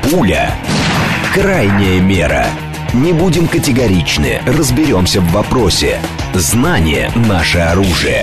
Пуля. Крайняя мера. Не будем категоричны, разберемся в вопросе. Знание – наше оружие.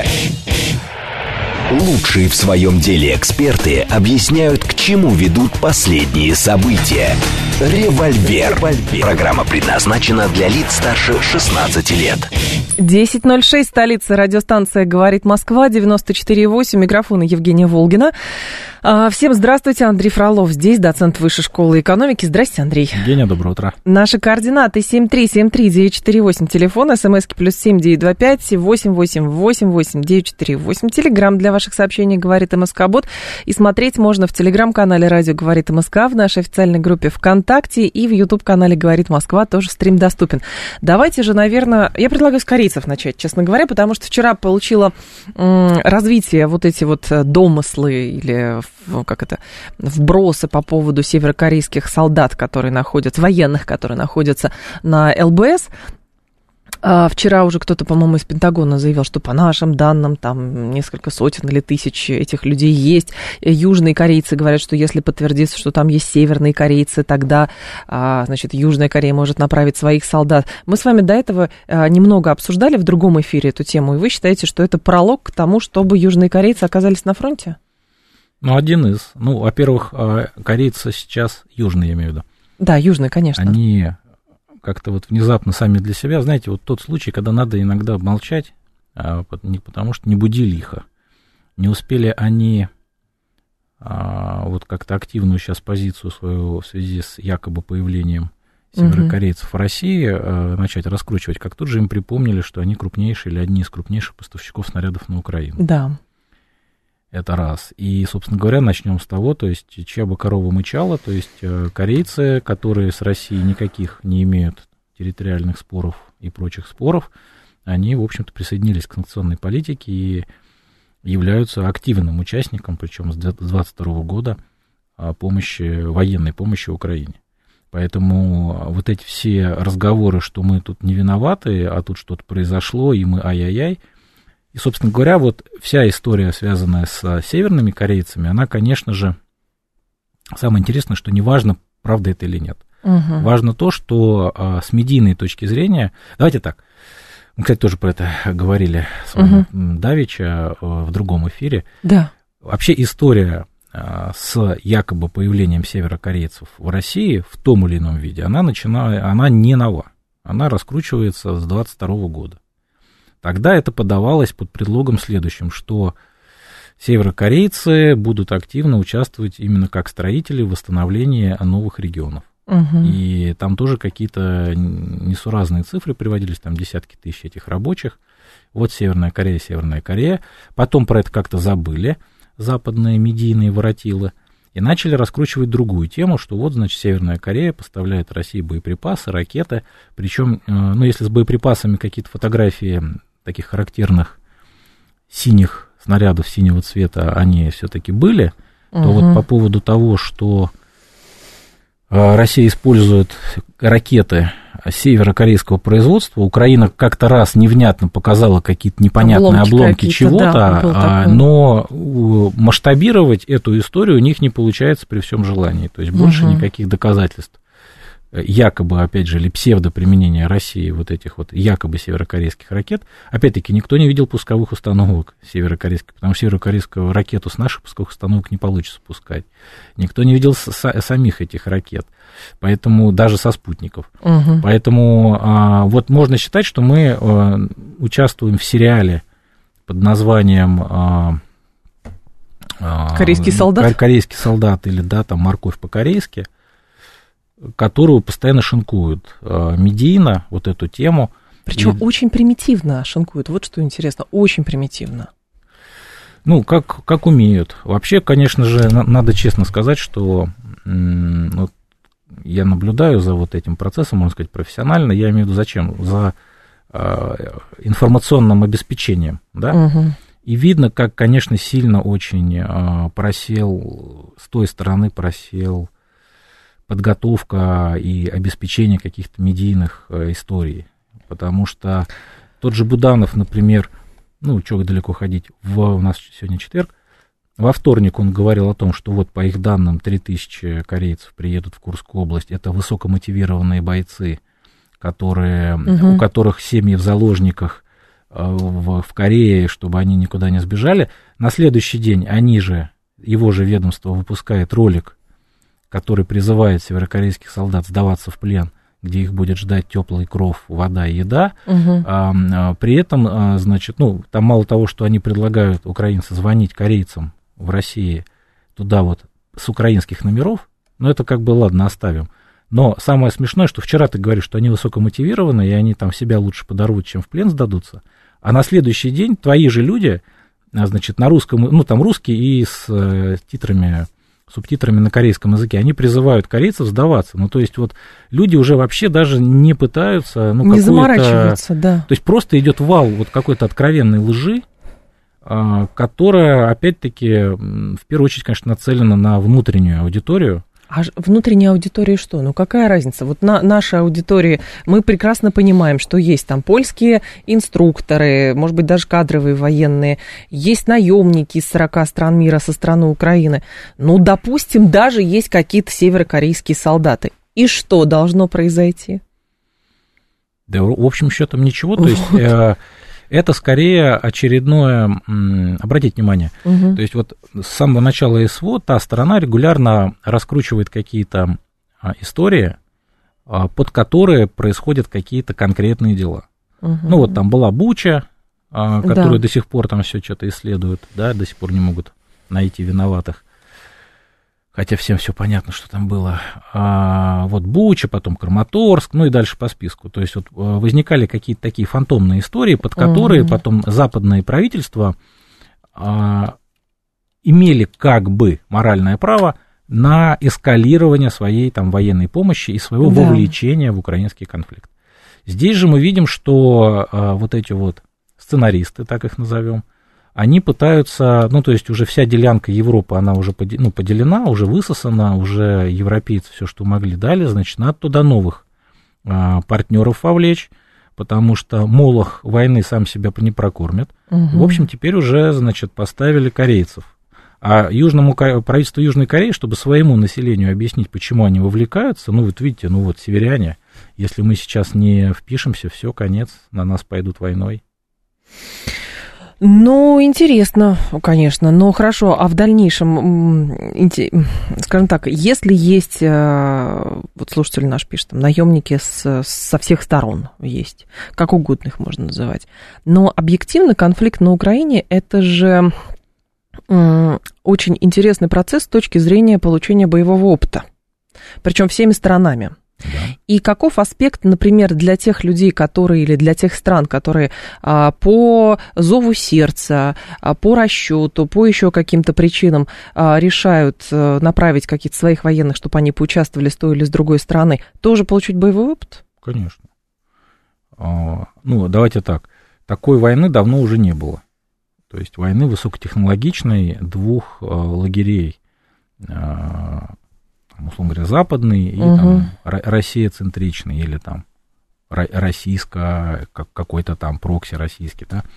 Лучшие в своем деле эксперты объясняют, к чему ведут последние события. «Револьвер». Программа предназначена для лиц старше 16 лет. 10:06, столица, радиостанция «Говорит Москва», 94,8, микрофон Евгения Волгина. Всем здравствуйте, Андрей Фролов здесь, доцент Высшей школы экономики. Здрасте, Андрей. Евгения, доброе утро. Наши координаты 7373948, телефон, смски +7 925 8888 948, телеграм для ваших сообщений «Говорит МСК-бот». И смотреть можно в телеграм-канале «Радио Говорит МСК», в нашей официальной группе ВКонтакте и в YouTube-канале «Говорит Москва», тоже стрим доступен. Давайте же, наверное, я предлагаю с корейцев начать, честно говоря, потому что вчера получила развитие вот эти вот домыслы или вбросы по поводу северокорейских солдат, которые находятся, военных, которые находятся на ЛБС. Вчера уже кто-то, по-моему, из Пентагона заявил, что по нашим данным там несколько сотен или тысяч этих людей есть. Южные корейцы говорят, что если подтвердится, что там есть северные корейцы, тогда, значит, Южная Корея может направить своих солдат. Мы с вами до этого немного обсуждали в другом эфире эту тему, и вы считаете, что это пролог к тому, чтобы южные корейцы оказались на фронте? Ну, один из. Ну, во-первых, корейцы сейчас, южные, я имею в виду. Да, южные, конечно. Они как-то вот внезапно сами для себя, знаете, вот тот случай, когда надо иногда молчать, потому что не буди лихо. Не успели они вот как-то активную сейчас позицию свою в связи с якобы появлением северокорейцев в России начать раскручивать, как тут же им припомнили, что они крупнейшие или одни из крупнейших поставщиков снарядов на Украину. Да. Это раз. И, собственно говоря, начнем с того, то есть, чья бы корова мычала, то есть, корейцы, которые с Россией никаких не имеют территориальных споров и прочих споров, они, в общем-то, присоединились к санкционной политике и являются активным участником, причем с 2022 года, военной помощи Украине. Поэтому вот эти все разговоры, что мы тут не виноваты, а тут что-то произошло, и мы ай-яй-яй. И, собственно говоря, вот вся история, связанная с северными корейцами, она, конечно же, самое интересное, что неважно, правда это или нет. Важно то, что с медийной точки зрения... Давайте так, мы, кстати, тоже про это говорили с вами давеча в другом эфире. Да. Вообще история с якобы появлением северокорейцев в России в том или ином виде, она не нова. Она раскручивается с 22 года. Тогда это подавалось под предлогом следующим, что северокорейцы будут активно участвовать именно как строители в восстановлении новых регионов. И там тоже какие-то несуразные цифры приводились, там десятки тысяч этих рабочих. Вот Северная Корея. Потом про это как-то забыли западные медийные воротилы и начали раскручивать другую тему, что вот, значит, Северная Корея поставляет России боеприпасы, ракеты. Причем, ну, если с боеприпасами какие-то фотографии таких характерных синих снарядов синего цвета они все-таки были, то вот по поводу того, что Россия использует ракеты северокорейского производства, Украина как-то раз невнятно показала какие-то непонятные обломки чего-то, да, но масштабировать эту историю у них не получается при всем желании, то есть больше никаких доказательств якобы, опять же, или псевдоприменения России вот этих вот якобы северокорейских ракет. Опять-таки, никто не видел пусковых установок северокорейских, потому что северокорейскую ракету с наших пусковых установок не получится пускать. Никто не видел самих этих ракет, поэтому даже со спутников. Поэтому вот можно считать, что мы участвуем в сериале под названием «Корейский солдат». «Корейский солдат» или, да, там, «Морковь по-корейски», которую постоянно шинкуют медийно, вот эту тему. Причем очень примитивно шинкуют, вот что интересно, очень примитивно. Ну, как умеют. Вообще, конечно же, надо честно сказать, что вот, я наблюдаю за вот этим процессом, можно сказать, профессионально. Я имею в виду зачем? За информационным обеспечением, да? И видно, как, конечно, сильно очень с той стороны просел подготовка и обеспечение каких-то медийных историй. Потому что тот же Буданов, например, ну, чего далеко ходить, у нас сегодня четверг, Во вторник он говорил о том, что вот по их данным 3000 корейцев приедут в Курскую область. Это высокомотивированные бойцы, у которых семьи в заложниках в Корее, чтобы они никуда не сбежали. На следующий день его же ведомство выпускает ролик, который призывает северокорейских солдат сдаваться в плен, где их будет ждать теплый кров, вода и еда. При этом, значит, там мало того, что они предлагают, украинцы, звонить корейцам в России туда вот с украинских номеров, это как бы, ладно, оставим. Но самое смешное, что вчера ты говоришь, что они высокомотивированы, и они там себя лучше подорвут, чем в плен сдадутся, а на следующий день твои же люди, значит, на русском, там русский и с субтитрами на корейском языке, они призывают корейцев сдаваться. То есть вот люди уже вообще даже не пытаются... не заморачиваются, да. То есть просто идет вал вот какой-то откровенной лжи, которая, опять-таки, в первую очередь, конечно, нацелена на внутреннюю аудиторию. А внутренняя аудитория что? Какая разница? Вот нашей аудитории мы прекрасно понимаем, что есть там польские инструкторы, может быть, даже кадровые военные, есть наемники из 40 стран мира со стороны Украины. Допустим, даже есть какие-то северокорейские солдаты. И что должно произойти? Да, в общем счетом ничего. То есть это скорее очередное, обратите внимание, то есть вот с самого начала СВО та сторона регулярно раскручивает какие-то истории, под которые происходят какие-то конкретные дела. Вот там была Буча, которую до сих пор там все что-то исследуют, да, до сих пор не могут найти виноватых. Хотя всем все понятно, что там было. Вот Буча, потом Краматорск, и дальше по списку. То есть вот возникали какие-то такие фантомные истории, под которые потом западные правительства имели как бы моральное право на эскалирование своей там военной помощи и своего вовлечения в украинский конфликт. Здесь же мы видим, что вот эти вот сценаристы, так их назовем, они пытаются, то есть уже вся делянка Европы, она уже поделена, уже высосана, уже европейцы все, что могли, дали, значит, надо туда новых партнеров вовлечь, потому что молох войны сам себя не прокормит. В общем, теперь уже, значит, поставили корейцев. А правительству Южной Кореи, чтобы своему населению объяснить, почему они вовлекаются, вот видите, северяне, если мы сейчас не впишемся, все, конец, на нас пойдут войной. Интересно, конечно, но хорошо, а в дальнейшем, скажем так, если есть, вот слушатель наш пишет, там, наемники со всех сторон есть, как угодно их можно называть, но объективно конфликт на Украине – это же очень интересный процесс с точки зрения получения боевого опыта, причем всеми сторонами. Да. И каков аспект, например, для тех людей, или для тех стран, которые по зову сердца, по расчету, по еще каким-то причинам решают направить каких-то своих военных, чтобы они поучаствовали с той или с другой стороны, тоже получить боевой опыт? Конечно. Давайте так. Такой войны давно уже не было. То есть войны высокотехнологичной двух лагерей, условно говоря, западный и там, Россия-центричный, или там российско, какой-то там прокси российский, да.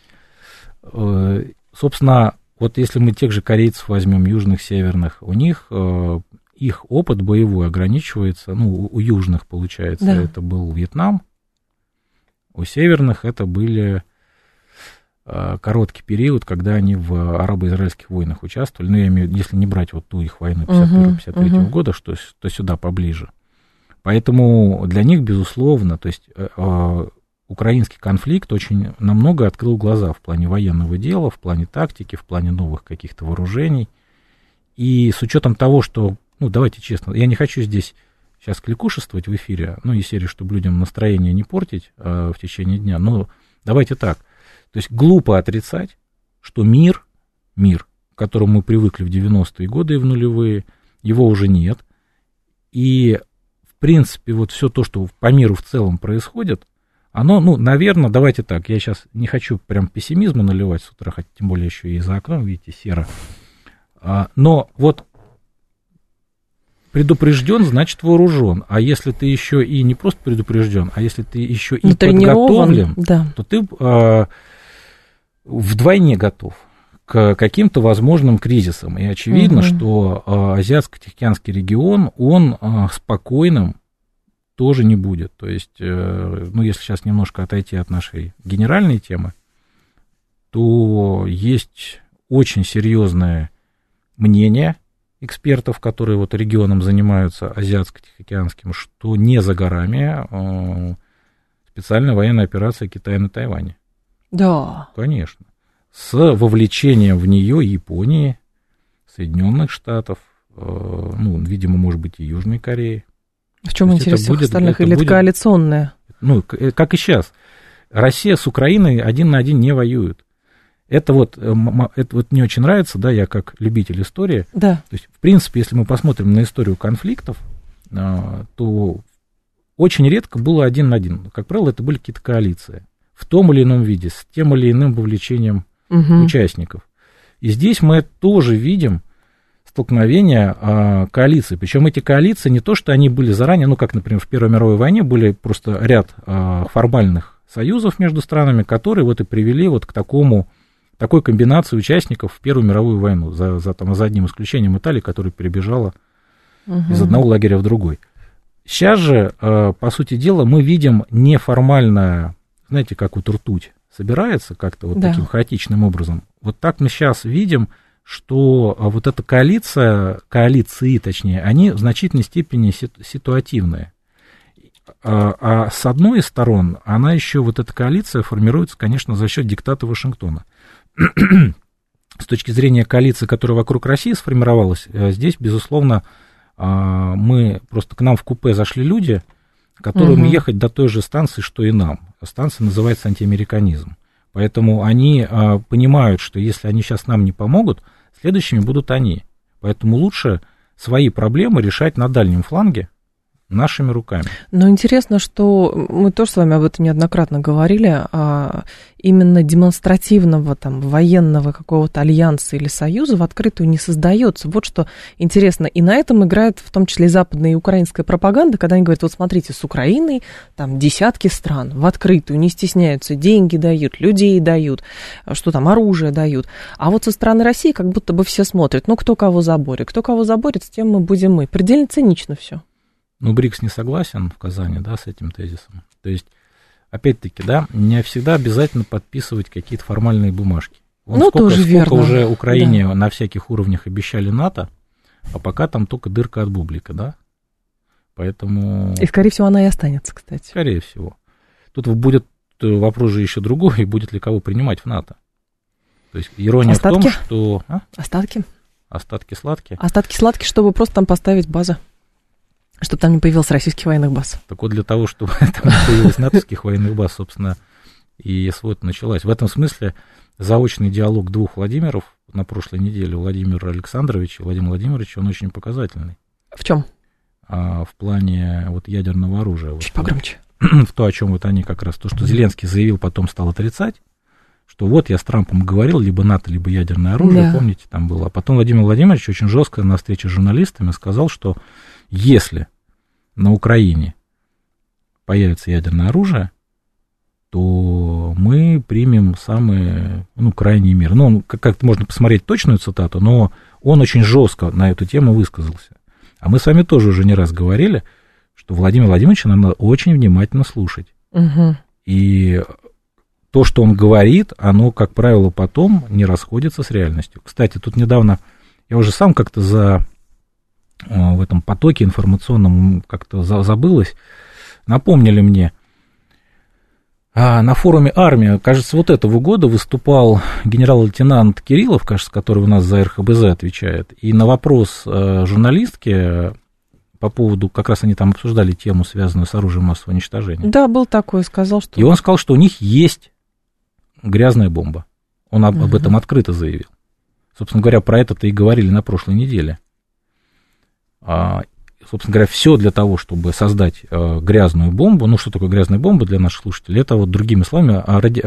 Собственно, вот если мы тех же корейцев возьмем, южных, северных, у них их опыт боевой ограничивается, у южных, получается, это был Вьетнам, у северных это были короткий период, когда они в арабо-израильских войнах участвовали, я имею в виду, если не брать вот ту их войну 51-53 года, то сюда поближе. Поэтому для них, безусловно, то есть украинский конфликт очень намного открыл глаза в плане военного дела, в плане тактики, в плане новых каких-то вооружений. И с учетом того, что, давайте честно, я не хочу здесь сейчас кликушествовать в эфире, из серии, чтобы людям настроение не портить в течение дня, но давайте так. То есть глупо отрицать, что мир, к которому мы привыкли в 90-е годы и в нулевые, его уже нет. И, в принципе, вот все то, что по миру в целом происходит, оно, наверное, давайте так, я сейчас не хочу прям пессимизма наливать с утра, хотя тем более еще и за окном, видите, серо. Но вот предупрежден, значит вооружен. А если ты еще и не просто предупрежден, а если ты еще и подготовлен, то ты вдвойне готов к каким-то возможным кризисам. И очевидно, что Азиатско-Тихоокеанский регион, он спокойным тоже не будет. То есть, ну, если сейчас немножко отойти от нашей генеральной темы, то есть очень серьезное мнение экспертов, которые вот регионом занимаются, Азиатско-Тихоокеанским, что не за горами специальная военная операция Китая на Тайване. Да. Конечно. С вовлечением в нее Японии, Соединенных Штатов, ну, видимо, может быть, и Южной Кореи. В чем интерес всех остальных? Или это коалиционная? Ну, как и сейчас. Россия с Украиной 1 на 1 не воюет. Это вот мне очень нравится, да, я как любитель истории. Да. То есть, в принципе, если мы посмотрим на историю конфликтов, то очень редко было 1 на 1. Как правило, это были какие-то коалиции в том или ином виде, с тем или иным вовлечением участников. И здесь мы тоже видим столкновения коалиций. Причем эти коалиции не то, что они были заранее, ну, как, например, в Первой мировой войне были просто ряд формальных союзов между странами, которые вот и привели вот к такой комбинации участников в Первую мировую войну, за одним исключением Италии, которая перебежала из одного лагеря в другой. Сейчас же, по сути дела, мы видим неформальное, знаете, как вот ртуть собирается как-то вот таким хаотичным образом. Вот так мы сейчас видим, что вот эта коалиции, точнее, они в значительной степени ситуативные. А с одной из сторон, она еще, вот эта коалиция формируется, конечно, за счет диктата Вашингтона. С точки зрения коалиции, которая вокруг России сформировалась, здесь, безусловно, просто к нам в купе зашли люди, которым ехать до той же станции, что и нам. Станция называется антиамериканизм. Поэтому они понимают, что если они сейчас нам не помогут, следующими будут они. Поэтому лучше свои проблемы решать на дальнем фланге нашими руками. Но интересно, что мы тоже с вами об этом неоднократно говорили, именно демонстративного там военного какого-то альянса или союза в открытую не создается. Вот что интересно. И на этом играет в том числе и западная и украинская пропаганда, когда они говорят, вот смотрите, с Украиной там десятки стран в открытую, не стесняются, деньги дают, людей дают, что там, оружие дают. А вот со стороны России как будто бы все смотрят, ну, кто кого заборет, с тем мы будем мы. Предельно цинично все. Ну, БРИКС не согласен в Казани, да, с этим тезисом. То есть, опять-таки, да, не всегда обязательно подписывать какие-то формальные бумажки. Сколько уже Украине на всяких уровнях обещали НАТО, а пока там только дырка от бублика, да. Поэтому... И, скорее всего, она и останется, кстати. Скорее всего. Тут будет вопрос же еще другой, будет ли кого принимать в НАТО. То есть, ирония в том, что... Остатки сладкие. Остатки сладкие, чтобы просто там поставить базы. Чтобы там не появилось российских военных баз. Так вот, для того, чтобы там не появилось натовских военных баз, собственно, и СВО началась. В этом смысле заочный диалог двух Владимиров на прошлой неделе, Владимира Александровича и Владимира Владимировича, он очень показательный. В чем? В плане вот ядерного оружия. Чуть погромче. В то, о чем вот они как раз, то, что Зеленский заявил, потом стал отрицать, что вот я с Трампом говорил, либо НАТО, либо ядерное оружие, помните, там было. А потом Владимир Владимирович очень жестко на встрече с журналистами сказал, что если на Украине появится ядерное оружие, то мы примем самые, крайние меры. Ну, как-то можно посмотреть точную цитату, но он очень жестко на эту тему высказался. А мы с вами тоже уже не раз говорили, что Владимира Владимировича надо очень внимательно слушать. И то, что он говорит, оно, как правило, потом не расходится с реальностью. Кстати, тут недавно я уже сам как-то в этом потоке информационном как-то забылось, напомнили мне, на форуме «Армия», кажется, вот этого года выступал генерал-лейтенант Кириллов, кажется, который у нас за РХБЗ отвечает, и на вопрос журналистки по поводу, как раз они там обсуждали тему, связанную с оружием массового уничтожения. Да, был такой, сказал, что... И он сказал, что у них есть грязная бомба. Он об этом открыто заявил. Собственно говоря, про это-то и говорили на прошлой неделе. Собственно говоря, все для того, чтобы создать грязную бомбу. Ну, что такое грязная бомба для наших слушателей? Это вот другими словами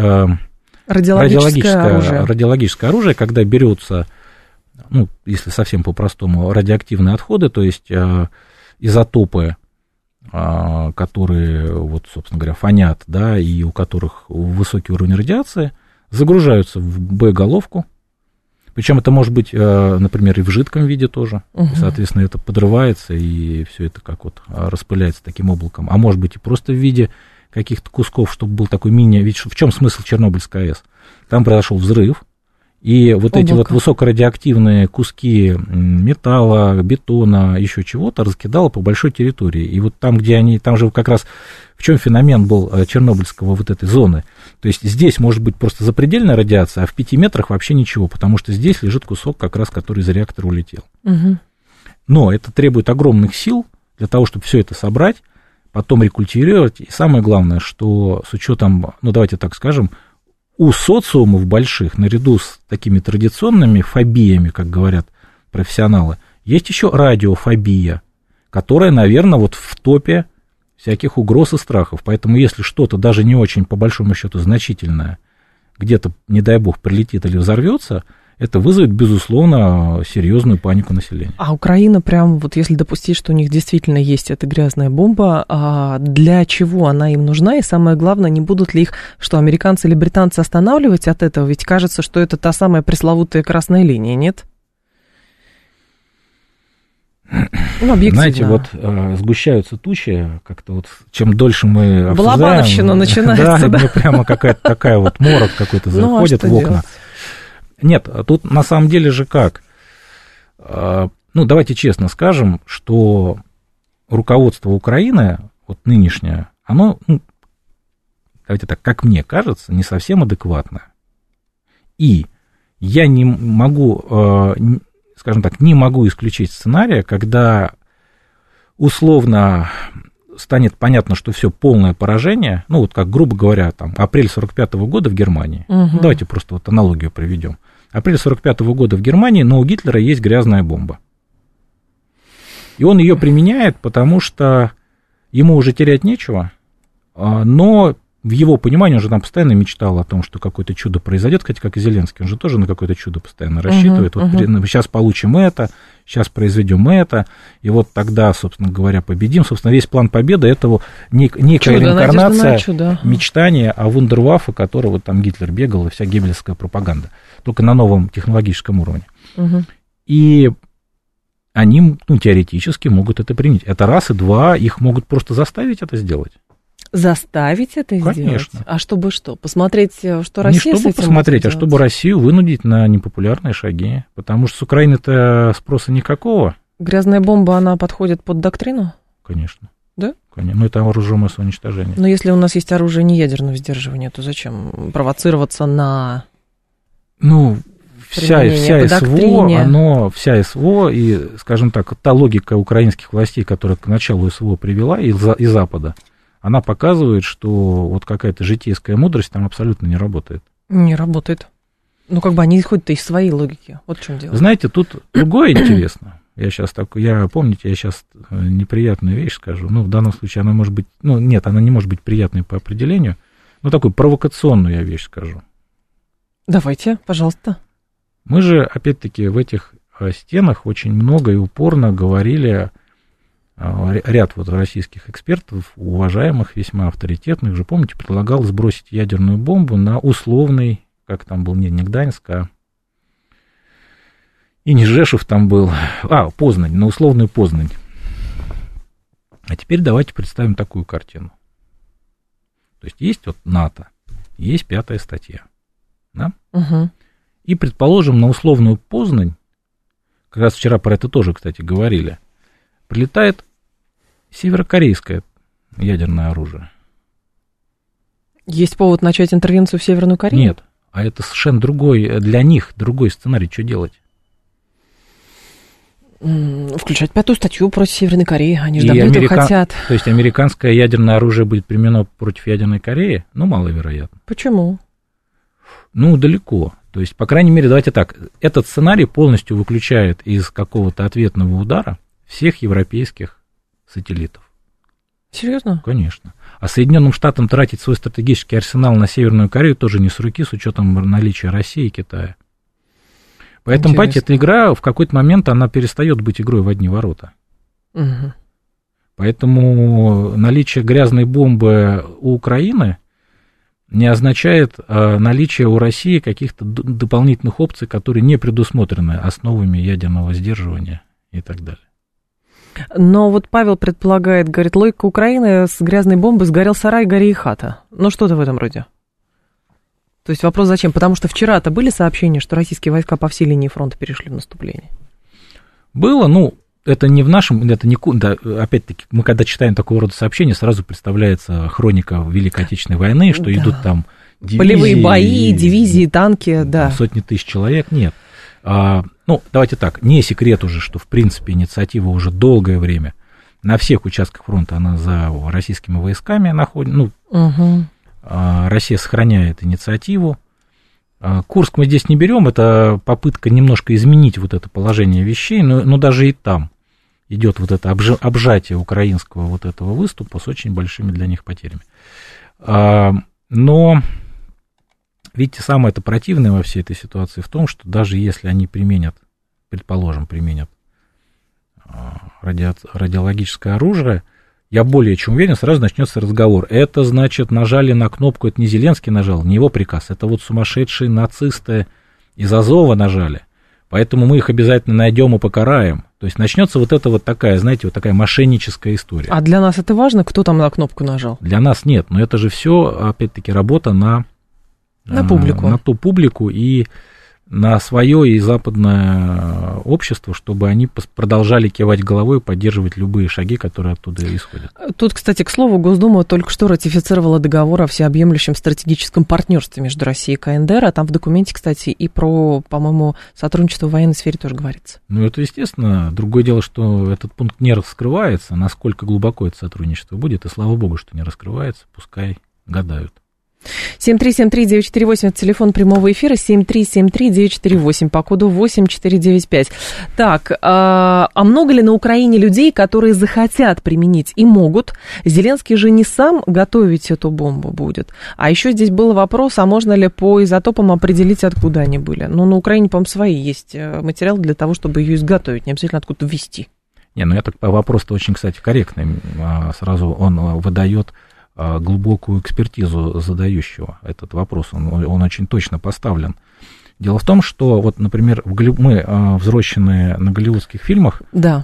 радиологическое оружие, когда берется, ну, если совсем по-простому, радиоактивные отходы, то есть изотопы, которые, вот, собственно говоря, фонят, да, и у которых высокий уровень радиации, загружаются в боеголовку, Причем это может быть, например, и в жидком виде тоже. Соответственно, это подрывается, и все это как вот распыляется таким облаком. А может быть и просто в виде каких-то кусков, чтобы был такой мини... Ведь в чем смысл Чернобыльской АЭС? Там произошел взрыв, и вот эти вот высокорадиоактивные куски металла, бетона, еще чего-то раскидало по большой территории. И вот там, где они... Там же как раз в чем феномен был Чернобыльского вот этой зоны. То есть здесь может быть просто запредельная радиация, а в 5 метрах вообще ничего, потому что здесь лежит кусок, как раз который из реактора улетел. Но это требует огромных сил для того, чтобы все это собрать, потом рекультивировать. И самое главное, что с учетом, ну давайте так скажем, у социумов больших, наряду с такими традиционными фобиями, как говорят профессионалы, есть еще радиофобия, которая, наверное, вот в топе всяких угроз и страхов. Поэтому если что-то даже не очень, по большому счету, значительное, где-то, не дай бог, прилетит или взорвется, это вызовет, безусловно, серьезную панику населения. А Украина прям, вот если допустить, что у них действительно есть эта грязная бомба, для чего она им нужна? И самое главное, не будут ли их, что американцы или британцы останавливать от этого? Ведь кажется, что это та самая пресловутая красная линия, нет? Ну, объективно. Знаете, вот сгущаются тучи, как-то вот чем дольше мы обсуждаем... Балабановщина начинается, да? Да, прямо какая-то такая вот морок какой-то заходит в окна. Делать? Нет, тут на самом деле же как? Ну, давайте честно скажем, что руководство Украины, вот нынешнее, оно, ну, давайте так, как мне кажется, не совсем адекватное. И я не могу, скажем так, не могу исключить сценария, когда условно станет понятно, что все полное поражение, ну, вот как, грубо говоря, там, апрель 45-го года в Германии, давайте просто вот аналогию приведем. Апрель 45-го года в Германии, но у Гитлера есть грязная бомба. И он ее применяет, потому что ему уже терять нечего, но в его понимании он же там постоянно мечтал о том, что какое-то чудо произойдет, хотя как и Зеленский, он же тоже на какое-то чудо постоянно рассчитывает. Вот сейчас получим это, сейчас произведем это, и вот тогда, собственно говоря, победим. Собственно, весь план победы — это некая реинкарнация мечтания о вундерваффе, которого там Гитлер бегал, и вся геббельская пропаганда, только на новом технологическом уровне. И они, ну, теоретически могут это принять. Это раз, и два, их могут просто заставить это сделать. Заставить это сделать? Конечно. А чтобы что? Посмотреть, что Россия с этим не чтобы посмотреть, а чтобы Россию вынудить на непопулярные шаги. Потому что с Украины-то спроса никакого. Грязная бомба, она подходит под доктрину? Конечно. Да? Конечно. Ну, это оружие массового уничтожения. Но если у нас есть оружие неядерного сдерживания, то зачем провоцироваться на... Ну, вся СВО и, скажем так, та логика украинских властей, которая к началу СВО привела из Запада, она показывает, что вот какая-то житейская мудрость там абсолютно не работает. Не работает. Ну, как бы они исходят из своей логики. Вот в чем дело. Знаете, тут другое интересно. Помните, я сейчас неприятную вещь скажу. Ну, в данном случае она может быть... Ну, нет, она не может быть приятной по определению. Но такую провокационную я вещь скажу. Давайте, пожалуйста. Мы же, опять-таки, в этих стенах очень много и упорно говорили... Ряд вот российских экспертов, уважаемых, весьма авторитетных, же, помните, предлагал сбросить ядерную бомбу на условный, как там был, не Гданьск, и не Жешев там был, Познань, на условную Познань. А теперь давайте представим такую картину. То есть вот НАТО, есть 5-я статья, да? И, предположим, на условную Познань, как раз вчера про это тоже, кстати, говорили, прилетает северокорейское ядерное оружие. Есть повод начать интервенцию в Северную Корею? Нет, а это совершенно для них другой сценарий. Что делать? Включать 5-ю статью против Северной Кореи. Они же давно этого хотят. То есть американское ядерное оружие будет применено против ядерной Кореи? Ну, маловероятно. Почему? Ну, далеко. То есть, по крайней мере, давайте так, этот сценарий полностью выключает из какого-то ответного удара всех европейских сателлитов. Серьезно? Конечно. А Соединенным Штатам тратить свой стратегический арсенал на Северную Корею тоже не с руки, с учетом наличия России и Китая. Поэтому, понимаете, эта игра в какой-то момент она перестает быть игрой в одни ворота. Поэтому наличие грязной бомбы у Украины, не означает наличие у России каких-то дополнительных опций, которые не предусмотрены основами ядерного сдерживания и так далее. Но вот Павел предполагает, говорит, логика Украины: с грязной бомбой сгорел сарай, гори и хата. Ну, что-то в этом роде. То есть вопрос зачем? Потому что вчера-то были сообщения, что российские войска по всей линии фронта перешли в наступление. Было, ну, это не в нашем, это не, да, опять-таки, мы когда читаем такого рода сообщения, сразу представляется хроника Великой Отечественной войны, что идут там дивизии, полевые бои, дивизии, танки, да. Сотни тысяч человек, нет. Ну, давайте так, не секрет уже, что, в принципе, инициатива уже долгое время на всех участках фронта, она за российскими войсками находится, Россия сохраняет инициативу. Курск мы здесь не берем, это попытка немножко изменить вот это положение вещей, но даже и там идет вот это обжатие украинского вот этого выступа с очень большими для них потерями. Но, видите, самое это противное во всей этой ситуации в том, что даже если они применят, предположим, радиологическое оружие, я более чем уверен, сразу начнется разговор. Это, значит, нажали на кнопку, это не Зеленский нажал, не его приказ, это вот сумасшедшие нацисты из Азова нажали. Поэтому мы их обязательно найдем и покараем. То есть начнется вот эта вот такая, знаете, вот такая мошенническая история. А для нас это важно, кто там на кнопку нажал? Для нас нет, но это же все, опять-таки, работа на публику. На ту публику и на свое и западное общество, чтобы они продолжали кивать головой и поддерживать любые шаги, которые оттуда исходят. Тут, кстати, к слову, Госдума только что ратифицировала договор о всеобъемлющем стратегическом партнерстве между Россией и КНДР, а там в документе, кстати, и про, по-моему, сотрудничество в военной сфере тоже говорится. Ну, это естественно. Другое дело, что этот пункт не раскрывается, насколько глубоко это сотрудничество будет, и слава богу, что не раскрывается, пускай гадают. 7373948, это телефон прямого эфира, 7373948, по коду 8495. Так, а много ли на Украине людей, которые захотят применить и могут? Зеленский же не сам готовить эту бомбу будет. А еще здесь был вопрос, а можно ли по изотопам определить, откуда они были? Ну, на Украине, по-моему, свои есть материалы для того, чтобы ее изготовить, не обязательно откуда-то ввезти. Не, ну я так, вопрос-то очень, кстати, корректный. Сразу он выдает глубокую экспертизу задающего этот вопрос, он очень точно поставлен. Дело в том, что, вот, например, мы, взросленные на голливудских фильмах, да.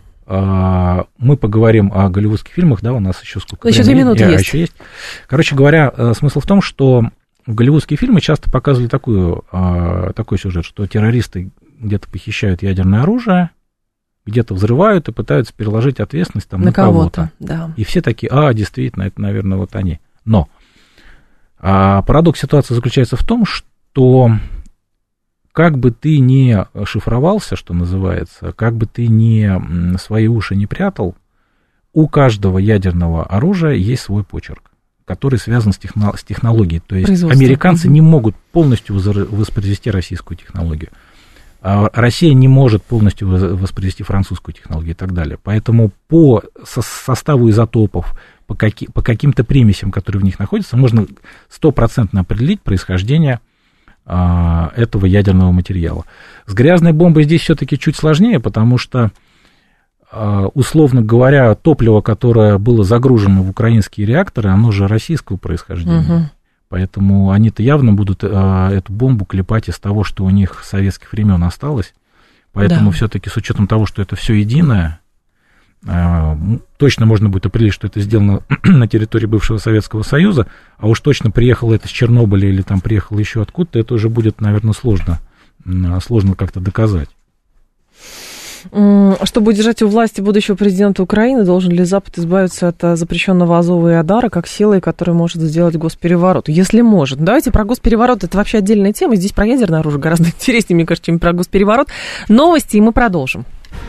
Мы поговорим о голливудских фильмах, да, у нас еще сколько времени? Еще 2 минуты есть. Еще есть. Короче говоря, смысл в том, что голливудские фильмы часто показывали такой сюжет, что террористы где-то похищают ядерное оружие, где-то взрывают и пытаются переложить ответственность там, на кого-то. Да. И все такие, действительно, это, наверное, вот они. Но парадокс ситуации заключается в том, что как бы ты ни шифровался, что называется, как бы ты ни свои уши не прятал, у каждого ядерного оружия есть свой почерк, который связан с технологией. То есть американцы не могут полностью воспроизвести российскую технологию. Россия не может полностью воспроизвести французскую технологию и так далее. Поэтому по составу изотопов, по каким-то примесям, которые в них находятся, можно 100% определить происхождение этого ядерного материала. С грязной бомбой здесь все-таки чуть сложнее, потому что, условно говоря, топливо, которое было загружено в украинские реакторы, оно же российского происхождения. Угу. Поэтому они-то явно будут эту бомбу клепать из того, что у них с советских времен осталось. Поэтому все-таки с учетом того, что это все единое, точно можно будет определить, что это сделано на территории бывшего Советского Союза, а уж точно приехало это с Чернобыля или там приехало еще откуда-то, это уже будет, наверное, сложно как-то доказать. Чтобы удержать у власти будущего президента Украины, должен ли Запад избавиться от запрещенного Азова и Адара как силы, которая может сделать госпереворот? Если может. Давайте про госпереворот, это вообще отдельная тема. Здесь про ядерное оружие гораздо интереснее, мне кажется, чем про госпереворот. Новости, и мы продолжим.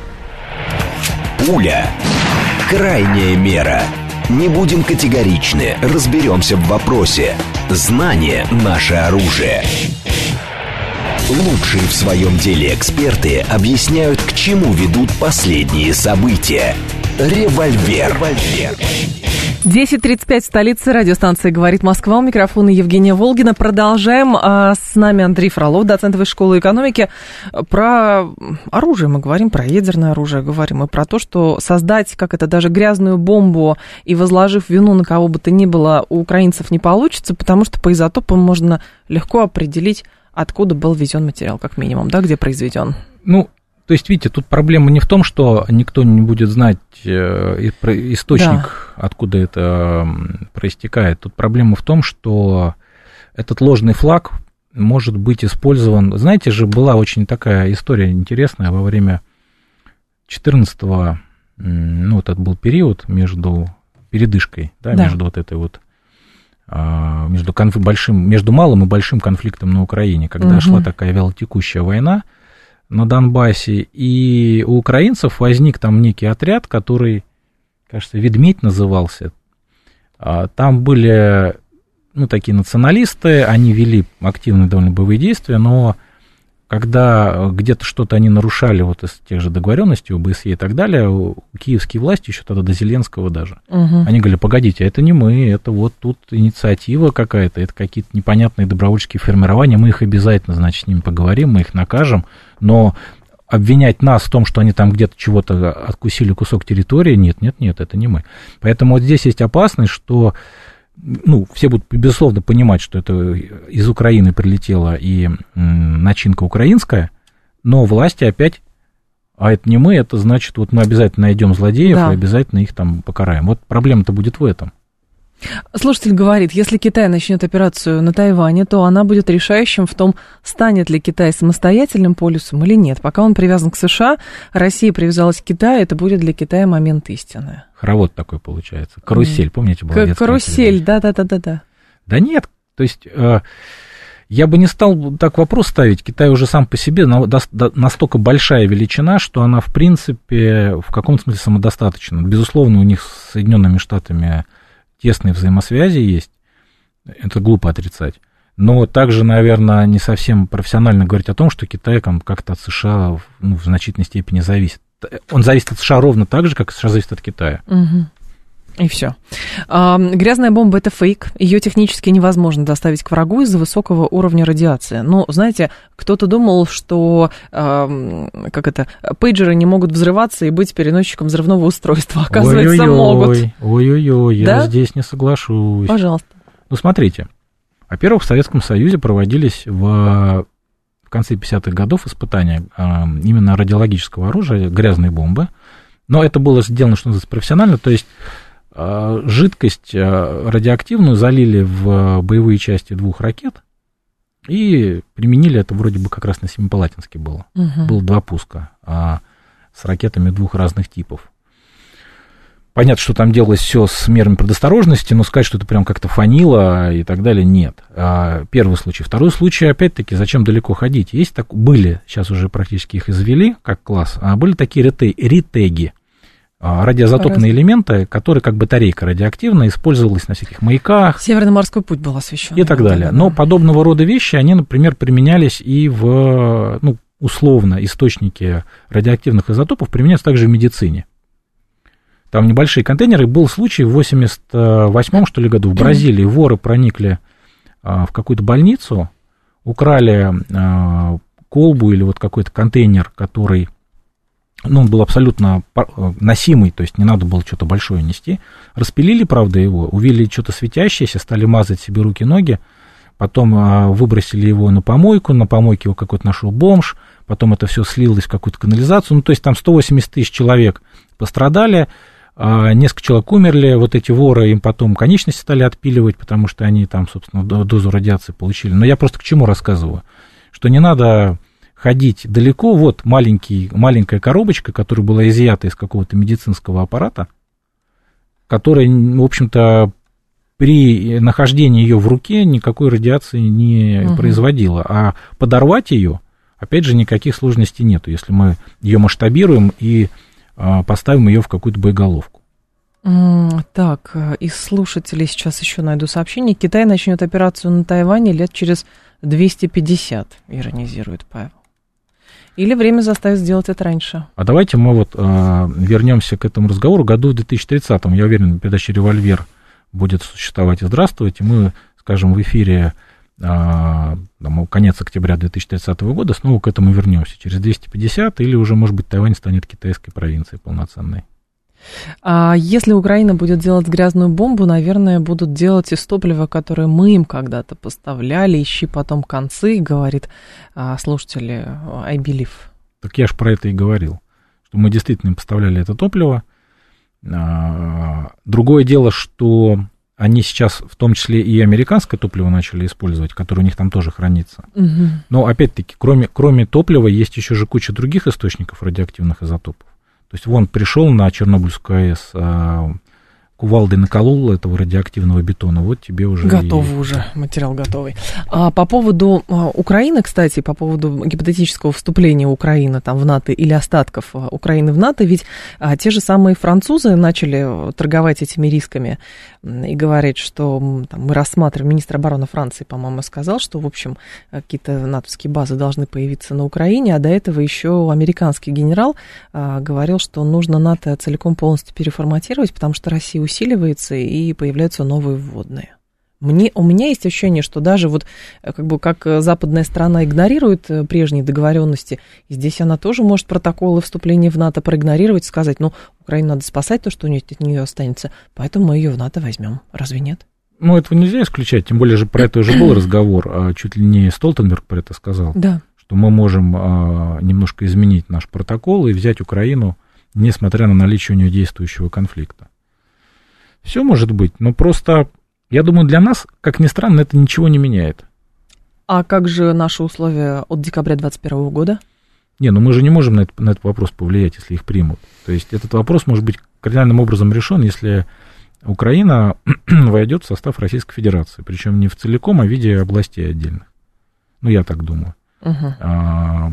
Пуля. Крайняя мера. Не будем категоричны, разберемся в вопросе. Знание – наше оружие. Лучшие в своем деле эксперты объясняют, к чему ведут последние события. Револьвер. 10:35 в столице. Радиостанция «Говорит Москва». У микрофона Евгения Волгина. Продолжаем. С нами Андрей Фролов, доцент Высшей школы экономики. Про оружие мы говорим, про ядерное оружие говорим, и про то, что создать, даже грязную бомбу и возложив вину на кого бы то ни было, у украинцев не получится, потому что по изотопам можно легко определить, откуда был ввезен материал, как минимум, да, где произведен. То есть, видите, тут проблема не в том, что никто не будет знать источник, откуда это проистекает. Тут проблема в том, что этот ложный флаг может быть использован. Знаете же, была очень такая история интересная во время 14-го, это был период между передышкой, между вот этой вот, между малым и большим конфликтом на Украине, когда шла такая вялотекущая война на Донбассе, и у украинцев возник там некий отряд, который, кажется, «Ведмедь» назывался. Там были, такие националисты, они вели активные довольно боевые действия, но когда где-то что-то они нарушали вот из тех же договоренностей, ОБСЕ и так далее, киевские власти, еще тогда до Зеленского даже, они говорили: погодите, это не мы, это вот тут инициатива какая-то, это какие-то непонятные добровольческие формирования, мы их обязательно, с ними поговорим, мы их накажем, но обвинять нас в том, что они там где-то чего-то откусили кусок территории, нет, это не мы. Поэтому вот здесь есть опасность, что все будут, безусловно, понимать, что это из Украины прилетела и начинка украинская, но власти опять: а это не мы, это значит, вот мы обязательно найдем злодеев и обязательно их там покараем. Вот проблема-то будет в этом. Слушатель говорит, если Китай начнет операцию на Тайване, то она будет решающим в том, станет ли Китай самостоятельным полюсом или нет. Пока он привязан к США, Россия привязалась к Китаю, это будет для Китая момент истины. Хоровод такой получается. Карусель, помните, была детская карусель, да. Да нет, то есть я бы не стал так вопрос ставить. Китай уже сам по себе настолько большая величина, что она, в принципе, в каком-то смысле самодостаточна. Безусловно, у них с Соединенными Штатами тесные взаимосвязи есть, это глупо отрицать. Но также, наверное, не совсем профессионально говорить о том, что Китай как-то от США в значительной степени зависит. Он зависит от США ровно так же, как США зависит от Китая. И все. Грязная бомба – это фейк. Ее технически невозможно доставить к врагу из-за высокого уровня радиации. Но, знаете, кто-то думал, что пейджеры не могут взрываться и быть переносчиком взрывного устройства. Оказывается, могут. Ой-ой-ой, я здесь не соглашусь. Пожалуйста. Смотрите. Во-первых, в Советском Союзе проводились в конце 50-х годов испытания именно радиологического оружия, грязной бомбы. Но это было сделано, что называется, профессионально, то есть жидкость радиоактивную залили в боевые части 2 ракет и применили это вроде бы как раз на Семипалатинске было. Было 2 пуска с ракетами 2 разных типов. Понятно, что там делалось все с мерами предосторожности, но сказать, что это прям как-то фанило и так далее, нет. Первый случай. Второй случай, опять-таки, зачем далеко ходить? Были, сейчас уже практически их извели как класс, были такие ретеги. Радиоизотопные элементы, которые как батарейка радиоактивная, использовалась на всяких маяках. Северный морской путь был освещен. И так далее. Но подобного рода вещи, они, например, применялись и в, условно, источники радиоактивных изотопов применяются также в медицине. Там небольшие контейнеры. Был случай в 88-м, что ли, году в Бразилии. Воры проникли в какую-то больницу, украли колбу или вот какой-то контейнер, который... он был абсолютно носимый, то есть не надо было что-то большое нести. Распилили, правда, его, увидели что-то светящееся, стали мазать себе руки, ноги, потом выбросили его на помойку, на помойке его какой-то нашел бомж, потом это все слилось в какую-то канализацию, то есть там 180 тысяч человек пострадали, несколько человек умерли, вот эти воры им потом конечности стали отпиливать, потому что они там, собственно, дозу радиации получили. Но я просто к чему рассказываю, что не надо... ходить далеко, вот маленькая коробочка, которая была изъята из какого-то медицинского аппарата, которая, в общем-то, при нахождении ее в руке никакой радиации не производила. А подорвать ее, опять же, никаких сложностей нету, если мы ее масштабируем и поставим ее в какую-то боеголовку. Так, из слушателей сейчас еще найду сообщение. Китай начнет операцию на Тайване лет через 250, иронизирует Павел. Или время заставит сделать это раньше. А давайте мы вернемся к этому разговору. Году в 2030-м, я уверен, передача «Револьвер» будет существовать и здравствовать, и мы, скажем, в эфире конец октября 2030 года снова к этому вернемся. Через 250 или уже, может быть, Тайвань станет китайской провинцией полноценной. А если Украина будет делать грязную бомбу, наверное, будут делать из топлива, которое мы им когда-то поставляли, ищи потом концы, говорит слушатель I Believe. Так я же про это и говорил, что мы действительно им поставляли это топливо. Другое дело, что они сейчас в том числе и американское топливо начали использовать, которое у них там тоже хранится. Угу. Но опять-таки, кроме топлива, есть еще же куча других источников радиоактивных изотопов. То есть вон пришел на Чернобыльскую АЭС, кувалдой наколол этого радиоактивного бетона, вот тебе уже... Готовый уже, материал готовый. А по поводу Украины, кстати, по поводу гипотетического вступления Украины там в НАТО или остатков Украины в НАТО, ведь те же самые французы начали торговать этими рисками и говорить, что там, мы рассматриваем, министр обороны Франции, по-моему, сказал, что, в общем, какие-то натовские базы должны появиться на Украине, а до этого еще американский генерал говорил, что нужно НАТО целиком полностью переформатировать, потому что Россия усиливается и появляются новые вводные. У меня есть ощущение, что даже вот как западная страна игнорирует прежние договоренности, и здесь она тоже может протоколы вступления в НАТО проигнорировать, сказать, Украину надо спасать, то, что у нее от нее останется, поэтому мы ее в НАТО возьмем. Разве нет? Этого нельзя исключать, тем более же про это уже был разговор, чуть ли не Столтенберг про это сказал, да. Что мы можем немножко изменить наш протокол и взять Украину, несмотря на наличие у нее действующего конфликта. Все может быть, но просто, я думаю, для нас, как ни странно, это ничего не меняет. А как же наши условия от декабря 2021 года? Мы же не можем на этот вопрос повлиять, если их примут. То есть этот вопрос может быть кардинальным образом решен, если Украина войдет в состав Российской Федерации, причем не в целиком, а в виде областей отдельных. Я так думаю. Угу.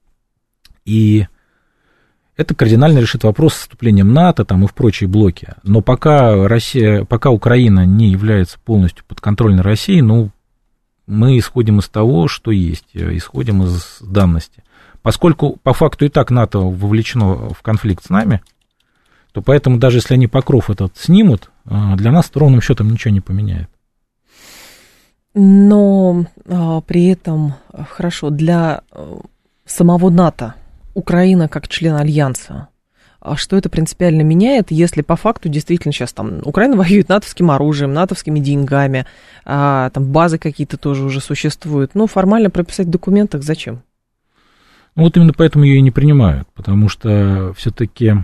И это кардинально решит вопрос с вступлением НАТО и в прочие блоки. Но пока Украина не является полностью подконтрольной Россией, мы исходим из того, что есть, исходим из данности. Поскольку по факту и так НАТО вовлечено в конфликт с нами, то поэтому даже если они покров этот снимут, для нас ровным счетом ничего не поменяет. Но при этом, хорошо, для самого НАТО Украина как член Альянса, что это принципиально меняет, если по факту действительно сейчас Украина воюет натовским оружием, натовскими деньгами, базы какие-то тоже уже существуют. Формально прописать в документах зачем? Именно поэтому ее и не принимают, потому что все-таки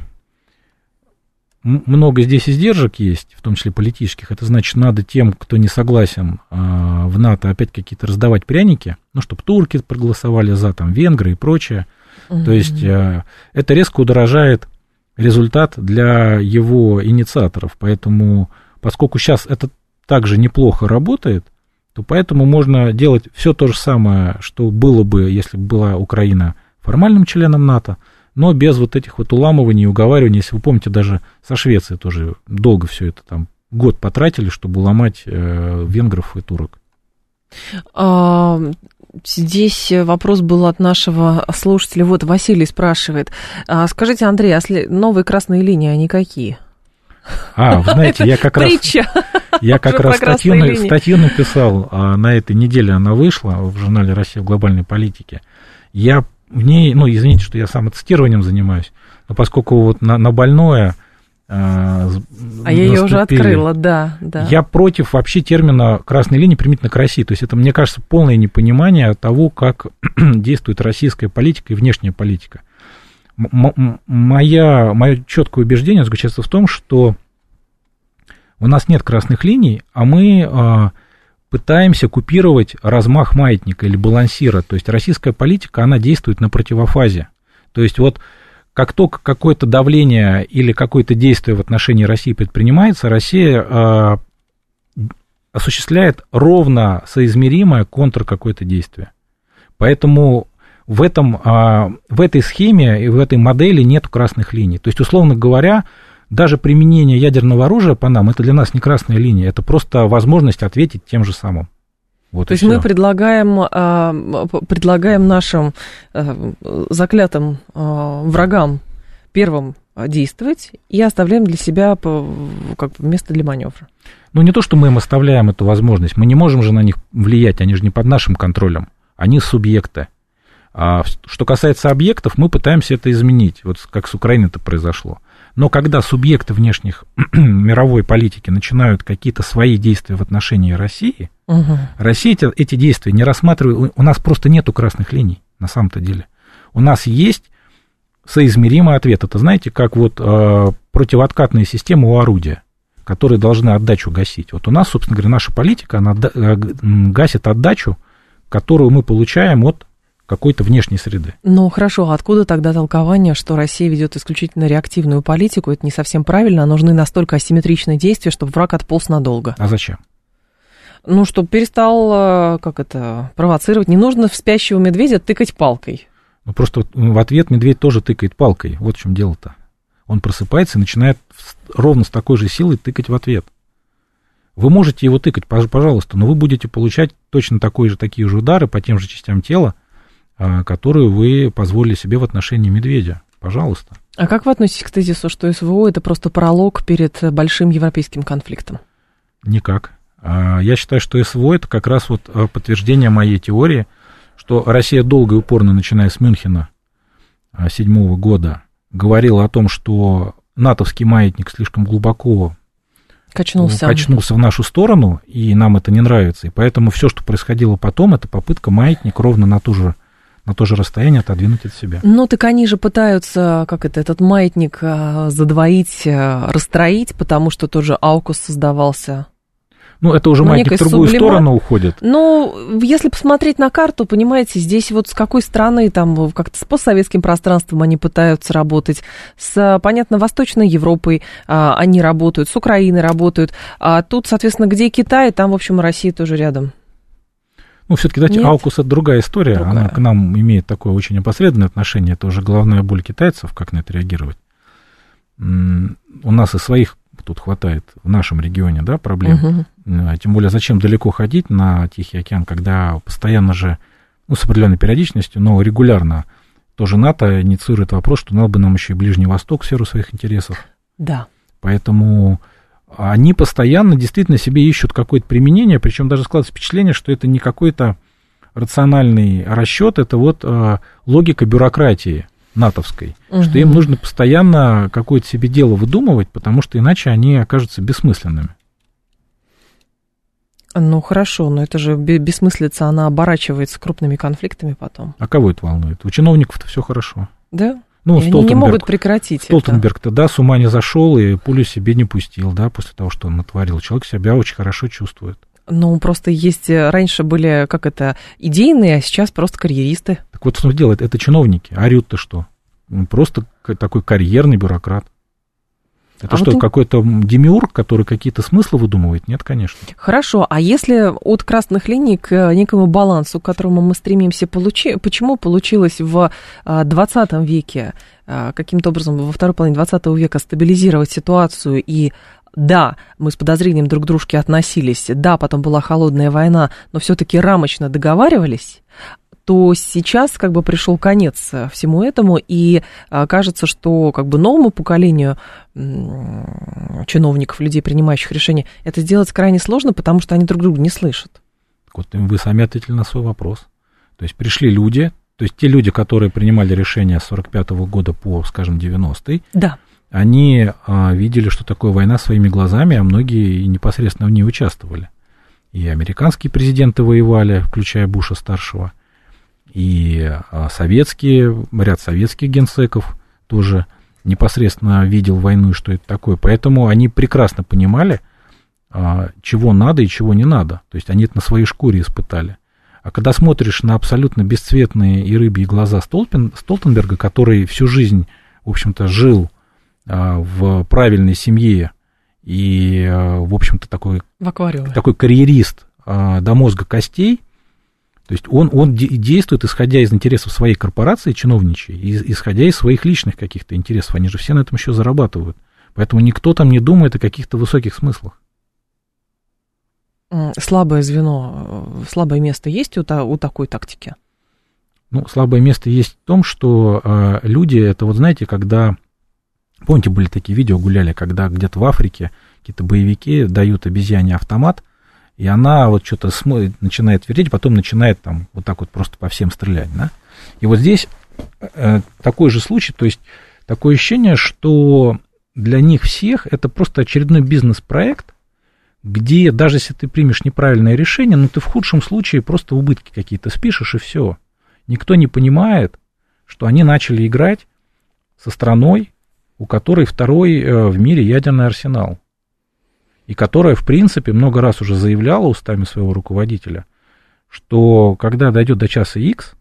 много здесь издержек есть, в том числе политических. Это значит, надо тем, кто не согласен в НАТО, опять какие-то раздавать пряники, чтобы турки проголосовали за, венгры и прочее. То есть это резко удорожает результат для его инициаторов. Поэтому, поскольку сейчас это также неплохо работает, то поэтому можно делать все то же самое, что было бы, если бы была Украина формальным членом НАТО, но без вот этих уламываний и уговариваний. Если вы помните, даже со Швецией тоже долго все это год потратили, чтобы ломать венгров и турок. Здесь вопрос был от нашего слушателя. Василий спрашивает. Скажите, Андрей, а новые красные линии, они какие? Вы знаете, я как раз статью написал, на этой неделе она вышла в журнале «Россия в глобальной политике». Я в ней, извините, что я самоцитированием занимаюсь, но поскольку на больное... я ее уже открыла, да. Я против вообще термина «красной линии» применительно к России. То есть это, мне кажется, полное непонимание того, как действует российская политика и внешняя политика. Мое четкое убеждение заключается в том, что у нас нет красных линий, а мы пытаемся купировать размах маятника или балансира. То есть российская политика, она действует на противофазе. То есть как только какое-то давление или какое-то действие в отношении России предпринимается, Россия осуществляет ровно соизмеримое контр какое-то действие. Поэтому в этой схеме и в этой модели нет красных линий. То есть, условно говоря, даже применение ядерного оружия по нам, это для нас не красная линия, это просто возможность ответить тем же самым. То есть мы предлагаем нашим заклятым врагам первым действовать и оставляем для себя как бы место для маневра. Ну, не то, что мы им оставляем эту возможность, мы не можем же на них влиять, они же не под нашим контролем, они субъекты. А что касается объектов, мы пытаемся это изменить, вот как с Украиной это произошло. Но когда субъекты внешних мировой политики начинают какие-то свои действия в отношении России, Россия эти действия не рассматривает, у нас просто нету красных линий, на самом-то деле. У нас есть соизмеримый ответ. Это, знаете, как вот противооткатные системы у орудия, которые должны отдачу гасить. Вот у нас, собственно говоря, наша политика, она гасит отдачу, которую мы получаем от какой-то внешней среды. Ну, хорошо, а откуда тогда толкование, что Россия ведет исключительно реактивную политику? Это не совсем правильно, а нужны настолько асимметричные действия, чтобы враг отполз надолго. А зачем? Ну, чтобы перестал, провоцировать. Не нужно в спящего медведя тыкать палкой. Ну, просто в ответ медведь тоже тыкает палкой. Вот в чем дело-то. Он просыпается и начинает ровно с такой же силой тыкать в ответ. Вы можете его тыкать, пожалуйста, но вы будете получать точно такие же удары по тем же частям тела, которые вы позволили себе в отношении медведя. Пожалуйста. А как вы относитесь к тезису, что СВО – это просто пролог перед большим европейским конфликтом? Никак. Я считаю, что СВО – это как раз вот подтверждение моей теории, что Россия долго и упорно, начиная с Мюнхена 1907 года, говорила о том, что натовский маятник слишком глубоко качнулся в нашу сторону, и нам это не нравится. И поэтому все, что происходило потом, это попытка маятник ровно на то же расстояние отодвинуть от себя. Ну, так они же пытаются, этот маятник задвоить, расстроить, потому что тоже AUKUS создавался. Ну, это уже маятник в другую сторону уходит. Ну, если посмотреть на карту, понимаете, здесь вот с какой стороны, там, как-то с постсоветским пространством они пытаются работать, понятно, Восточной Европой они работают, с Украиной работают, а тут, соответственно, где Китай, там, в общем, Россия тоже рядом. Ну, все-таки, знаете, AUKUS – это другая история, она к нам имеет такое очень опосредованное отношение, это уже головная боль китайцев, как на это реагировать. У нас и своих тут хватает в нашем регионе, да, проблем. Тем более, зачем далеко ходить на Тихий океан, когда постоянно же, с определенной периодичностью, но регулярно тоже НАТО инициирует вопрос, что надо бы нам еще и Ближний Восток в сферу своих интересов. Да. Поэтому они постоянно действительно себе ищут какое-то применение, причем даже складывается впечатление, что это не какой-то рациональный расчет, это вот логика бюрократии натовской, что им нужно постоянно какое-то себе дело выдумывать, потому что иначе они окажутся бессмысленными. Ну, хорошо, но это же бессмыслица, она оборачивается крупными конфликтами потом. А кого это волнует? У чиновников-то все хорошо. Да? Ну, и они не могут прекратить Столтенберг-то, да, с ума не зашел и пулю себе не пустил, да, после того, что он натворил. Человек себя очень хорошо чувствует. Ну, просто раньше были, идейные, а сейчас просто карьеристы. Так вот, что делает, это чиновники. А Рютте что? Просто такой карьерный бюрократ. Это что, какой-то демиург, который какие-то смыслы выдумывает? Нет, конечно. Хорошо, а если от красных линий к некому балансу, к которому мы стремимся, почему получилось в 20 веке каким-то образом во второй половине 20 века стабилизировать ситуацию и да, мы с подозрением друг к дружке относились, да, потом была холодная война, но все-таки рамочно договаривались, то сейчас пришел конец всему этому, и кажется, что новому поколению чиновников, людей, принимающих решения, это сделать крайне сложно, потому что они друг друга не слышат. Вот вы сами ответили на свой вопрос. То есть пришли люди, то есть те люди, которые принимали решения с 45-го года по, скажем, 90-й, да. Они видели, что такое война своими глазами, а многие непосредственно в ней участвовали. И американские президенты воевали, включая Буша-старшего, и ряд советских генсеков тоже непосредственно видел войну и что это такое. Поэтому они прекрасно понимали, чего надо и чего не надо. То есть они это на своей шкуре испытали. А когда смотришь на абсолютно бесцветные и рыбьи глаза Столтенберга, который всю жизнь, в общем-то, жил в правильной семье и, в общем-то, такой карьерист до мозга костей, то есть он действует, исходя из интересов своей корпорации чиновничьей, исходя из своих личных каких-то интересов. Они же все на этом еще зарабатывают. Поэтому никто там не думает о каких-то высоких смыслах. Слабое слабое место есть у такой тактики? Ну, слабое место есть в том, что люди, это вот знаете, когда Помните, были такие видео, гуляли, когда где-то в Африке какие-то боевики дают обезьяне автомат, и она вот что-то начинает вертеть, потом начинает там вот так вот просто по всем стрелять, да? И вот здесь такой же случай, то есть такое ощущение, что для них всех это просто очередной бизнес-проект, где даже если ты примешь неправильное решение, ну ты в худшем случае просто убытки какие-то спишешь, и все. Никто не понимает, что они начали играть со страной, у которой второй в мире ядерный арсенал, и которая, в принципе, много раз уже заявляла устами своего руководителя, что когда дойдет до часа Х,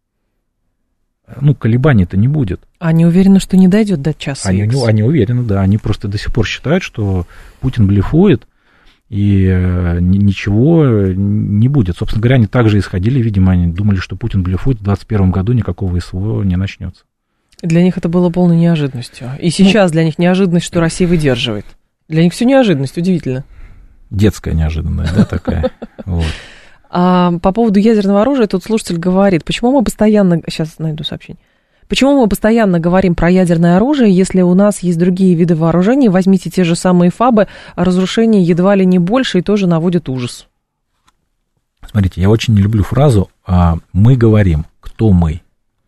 ну, колебаний-то не будет. Они уверены, что не дойдет до часа Х? Они уверены, да. Они просто до сих пор считают, что Путин блефует, и ничего не будет. Собственно говоря, они также исходили, видимо, они думали, что Путин блефует, в 2021 году никакого СВО не начнется. Для них это было полной неожиданностью. И сейчас для них неожиданность, что Россия выдерживает. Для них все неожиданность, удивительно. Детская неожиданность, да, такая? Вот. По поводу ядерного оружия тут слушатель говорит, почему мы постоянно... Сейчас найду сообщение. Почему мы постоянно говорим про ядерное оружие, если у нас есть другие виды вооружений? Возьмите те же самые ФАБы, разрушения едва ли не больше и тоже наводят ужас. Смотрите, я очень не люблю фразу «мы говорим». Кто мы?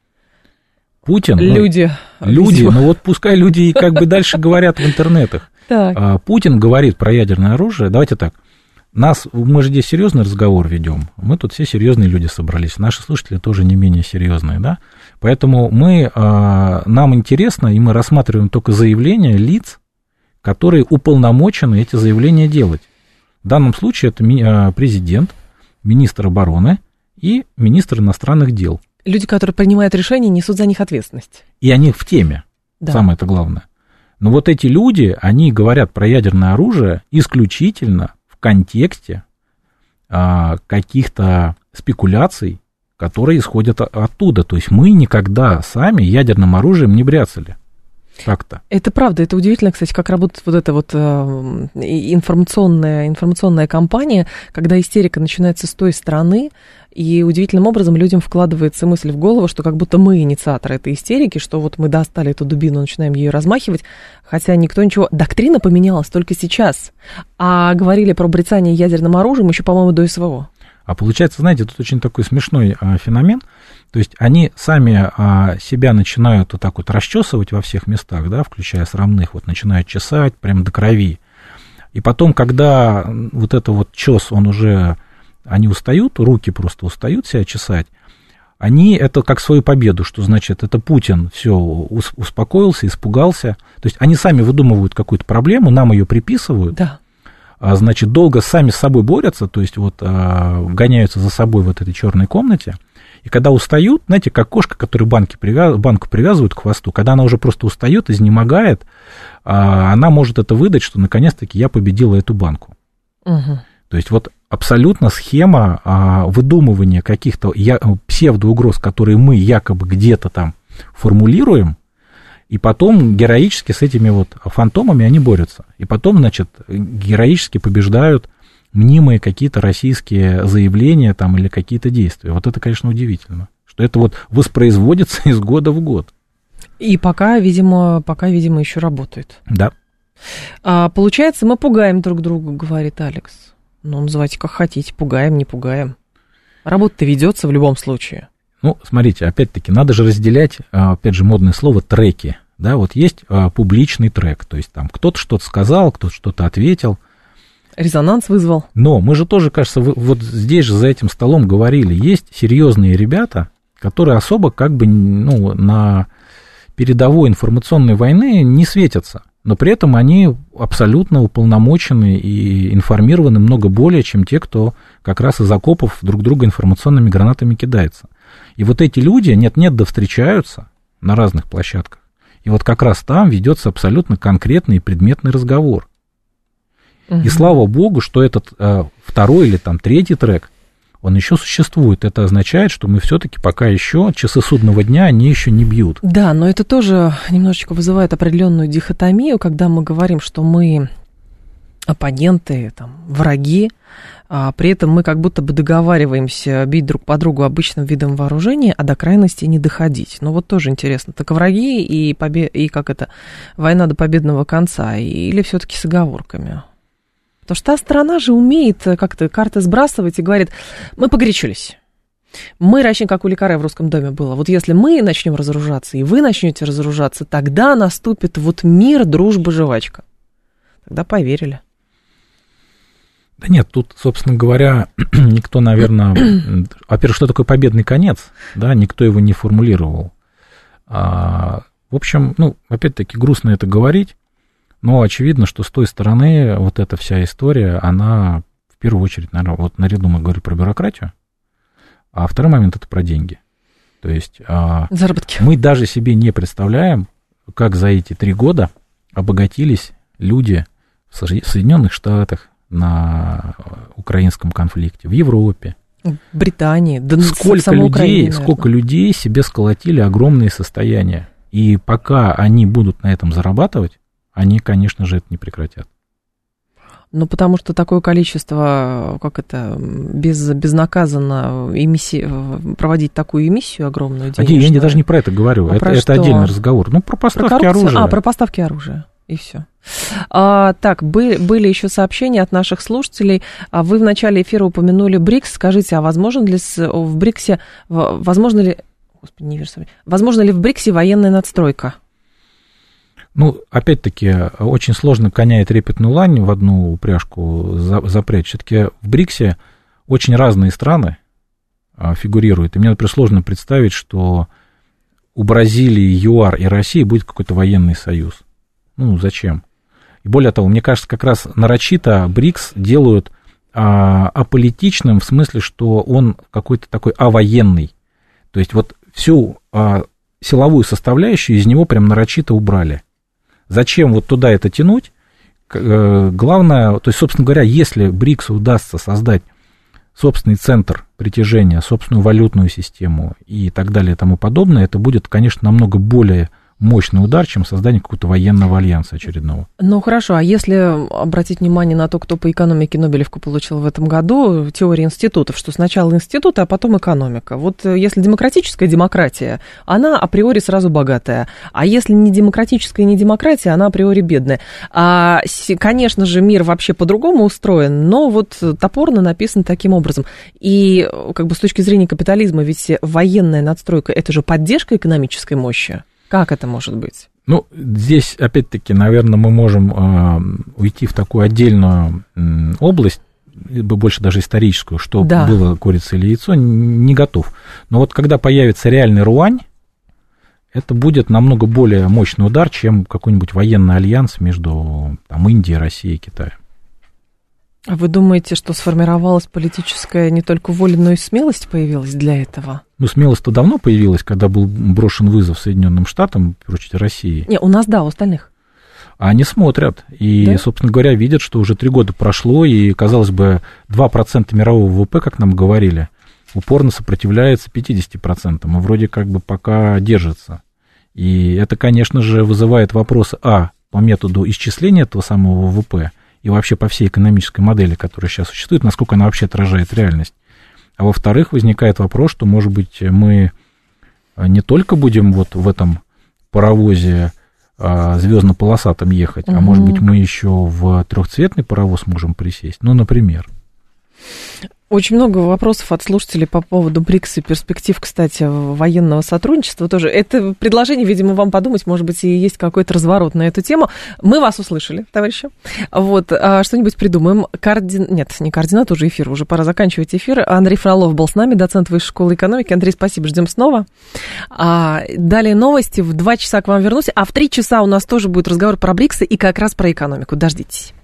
Путин? Люди. Люди, ну вот пускай люди и как бы дальше говорят в интернетах. Так. Путин говорит про ядерное оружие. Давайте так. Мы же здесь серьезный разговор ведем. Мы тут все серьезные люди собрались. Наши слушатели тоже не менее серьезные, да? Поэтому нам интересно, и мы рассматриваем только заявления лиц, которые уполномочены эти заявления делать. В данном случае это президент, министр обороны и министр иностранных дел. Люди, которые принимают решения, несут за них ответственность. И они в теме, да. Самое-то главное. Но вот эти люди, они говорят про ядерное оружие исключительно в контексте каких-то спекуляций, которые исходят оттуда. То есть мы никогда сами ядерным оружием не бряцали. Так-то. Это правда, это удивительно, кстати, как работает вот эта вот информационная кампания, когда истерика начинается с той стороны, и удивительным образом людям вкладывается мысль в голову, что как будто мы инициаторы этой истерики, что вот мы достали эту дубину, начинаем ее размахивать, хотя никто ничего... Доктрина поменялась только сейчас, а говорили про брецание ядерным оружием еще, по-моему, до СВО. А получается, знаете, тут очень такой смешной феномен, то есть они сами себя начинают вот так вот расчесывать во всех местах, да, включая срамных, вот начинают чесать прям до крови, и потом, когда вот это вот чес, они устают, руки просто устают себя чесать, они это как свою победу, что значит, это Путин все успокоился, испугался, то есть они сами выдумывают какую-то проблему, нам ее приписывают. Да. Значит, долго сами с собой борются, то есть вот гоняются за собой в этой черной комнате, и когда устают, знаете, как кошка, которая банку привязывают к хвосту, когда она уже просто устает, изнемогает, она может это выдать, что наконец-таки я победила эту банку. Угу. То есть вот абсолютно схема выдумывания каких-то псевдоугроз, которые мы якобы где-то там формулируем, и потом героически с этими вот фантомами они борются. И потом, значит, героически побеждают мнимые какие-то российские заявления там, или какие-то действия. Вот это, конечно, удивительно, что это вот воспроизводится из года в год. И пока, видимо, еще работает. Да. Получается, мы пугаем друг друга, говорит Алекс. Ну, называйте как хотите, пугаем, не пугаем. Работа-то ведется в любом случае. Ну, смотрите, опять-таки, надо же разделять, опять же, модное слово, треки. Да, вот есть публичный трек, то есть там кто-то что-то сказал, кто-то что-то ответил. Резонанс вызвал. Но мы же тоже, кажется, вот здесь же за этим столом говорили, есть серьезные ребята, которые особо как бы, на передовой информационной войны не светятся, но при этом они абсолютно уполномочены и информированы много более, чем те, кто как раз из окопов друг друга информационными гранатами кидается. И вот эти люди нет-нет да встречаются на разных площадках. И вот как раз там ведется абсолютно конкретный и предметный разговор. Угу. И слава богу, что этот второй или там третий трек, он еще существует. Это означает, что мы все-таки пока еще часы судного дня, они еще не бьют. Да, но это тоже немножечко вызывает определенную дихотомию, когда мы говорим, что мы оппоненты, там, враги, а при этом мы как будто бы договариваемся бить друг по другу обычным видом вооружения, а до крайности не доходить. Ну вот тоже интересно, так враги и война до победного конца, или все-таки с оговорками? Потому что та сторона же умеет как-то карты сбрасывать и говорит, мы погорячились. Мы начнем, как у Лекаре в Русском доме было. Вот если мы начнем разоружаться, и вы начнете разоружаться, тогда наступит вот мир, дружба, жвачка. Тогда поверили. Да нет, тут, собственно говоря, никто, наверное... Во-первых, что такое победный конец? Да, никто его не формулировал. В общем, ну, опять-таки, грустно это говорить, но очевидно, что с той стороны вот эта вся история, она в первую очередь, наверное, вот наряду мы говорим про бюрократию, а второй момент — это про деньги. То есть заработки. Мы даже себе не представляем, как за эти 3 года обогатились люди в Соединенных Штатах, на украинском конфликте, в Европе. В Британии. Да сколько людей себе сколотили огромные состояния. И пока они будут на этом зарабатывать, они, конечно же, это не прекратят. Ну, потому что такое количество, безнаказанно проводить такую эмиссию огромную денежную. Я даже не про это говорю, это отдельный разговор. Ну, про поставки оружия. Про поставки оружия, и все. Так, были еще сообщения от наших слушателей. Вы в начале эфира упомянули БРИКС. Скажите, а возможно ли в БРИКСе в БРИКСе военная надстройка? Ну, опять-таки, очень сложно коня и трепетную лань в одну упряжку запрячь. Все-таки в БРИКСе очень разные страны фигурируют. И мне, например, сложно представить, что у Бразилии, ЮАР и России будет какой-то военный союз. Ну, зачем? И более того, мне кажется, как раз нарочито БРИКС делают аполитичным, в смысле, что он какой-то такой авоенный. То есть вот всю силовую составляющую из него прям нарочито убрали. Зачем вот туда это тянуть? Главное, то есть, собственно говоря, если БРИКСу удастся создать собственный центр притяжения, собственную валютную систему и так далее и тому подобное, это будет, конечно, намного более мощный удар, чем создание какого-то военного альянса очередного. Ну, хорошо, а если обратить внимание на то, кто по экономике Нобелевку получил в этом году, теория институтов, что сначала институты, а потом экономика. Вот если демократическая демократия, она априори сразу богатая, а если не демократическая, не демократия, она априори бедная. Конечно же, мир вообще по-другому устроен, но вот топорно написан таким образом. И как бы с точки зрения капитализма, ведь военная надстройка – это же поддержка экономической мощи. Как это может быть? Ну, здесь, опять-таки, наверное, мы можем уйти в такую отдельную область, больше даже историческую, что было курица или яйцо, не готов. Но вот когда появится реальный руань, это будет намного более мощный удар, чем какой-нибудь военный альянс между Индией, Россией и Китаем. А вы думаете, что сформировалась политическая не только воля, но и смелость появилась для этого? Ну, смелость-то давно появилась, когда был брошен вызов Соединенным Штатам против России. Не, у нас да, у остальных. А они смотрят и, собственно говоря, видят, что уже 3 года прошло, и, казалось бы, 2% мирового ВВП, как нам говорили, упорно сопротивляется 50%, и вроде как бы пока держится. И это, конечно же, вызывает вопросы, по методу исчисления этого самого ВВП, и вообще по всей экономической модели, которая сейчас существует, насколько она вообще отражает реальность. А во-вторых, возникает вопрос, что, может быть, мы не только будем вот в этом паровозе звездно-полосатом ехать, а может быть, мы еще в трехцветный паровоз можем присесть, ну, например. Очень много вопросов от слушателей по поводу БРИКС и перспектив, кстати, военного сотрудничества тоже. Это предложение, видимо, вам подумать, может быть, и есть какой-то разворот на эту тему. Мы вас услышали, товарищи. Вот, что-нибудь придумаем. Нет, не координат, уже эфир, уже пора заканчивать эфир. Андрей Фролов был с нами, доцент Высшей школы экономики. Андрей, спасибо, ждем снова. Далее новости, в 2 часа к вам вернусь, а в 3 часа у нас тоже будет разговор про БРИКС и как раз про экономику. Дождитесь.